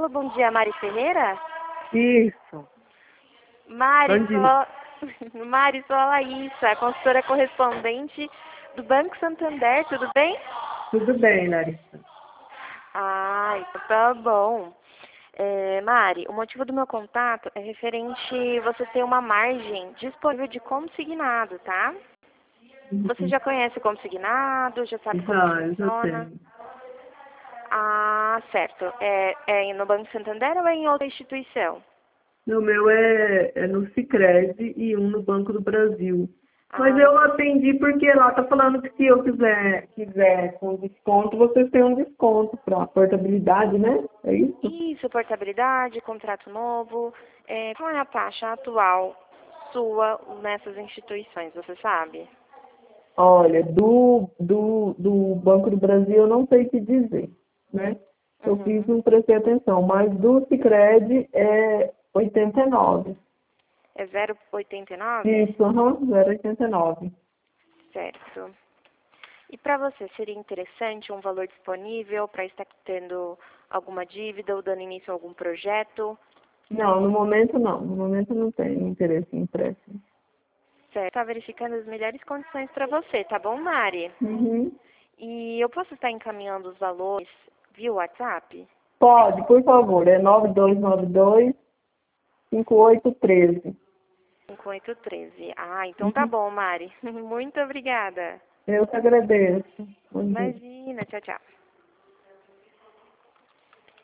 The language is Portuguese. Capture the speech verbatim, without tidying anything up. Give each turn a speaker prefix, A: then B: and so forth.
A: Alô, bom dia, Mari Ferreira?
B: Isso.
A: Mari,
B: Bom dia.
A: sou... Mari, sou a Laísa, consultora correspondente do Banco Santander, tudo bem?
B: Tudo bem, Larissa.
A: Ah, então tá bom. É, Mari, o motivo do meu contato é referente você ter uma margem disponível de consignado, tá? Você já conhece o consignado, já sabe como
B: Já, eu já
A: funciona?
B: tenho.
A: Ah, certo. É, é no Banco Santander ou é em outra instituição?
B: O meu é, é no Sicredi e um no Banco do Brasil. Mas
A: Ah,
B: eu atendi porque lá tá falando que se eu quiser, quiser com desconto, vocês têm um desconto para portabilidade, né? É isso?
A: isso, portabilidade, contrato novo. É, qual é a taxa atual sua nessas instituições, você sabe?
B: Olha, do, do, do Banco do Brasil eu não sei te dizer, né? Eu fiz,
A: Uhum.
B: não prestei atenção, mas do Sicredi é oitenta e nove.
A: É zero vírgula oitenta e nove?
B: Isso, aham, zero vírgula oitenta e nove.
A: Certo. E para você, seria interessante um valor disponível para estar tendo alguma dívida ou dando início a algum projeto?
B: Não, no momento não. No momento não tenho interesse em empréstimo.
A: Certo. Está verificando as melhores condições para você, tá bom, Mari?
B: Uhum.
A: E eu posso estar encaminhando os valores via WhatsApp?
B: Pode, por favor. É nove dois nove dois, cinco oito um três.
A: cinco oito um três. Ah, então tá
B: Uhum.
A: bom, Mari. Muito obrigada.
B: Eu que agradeço. Bom dia.
A: Imagina, tchau, tchau.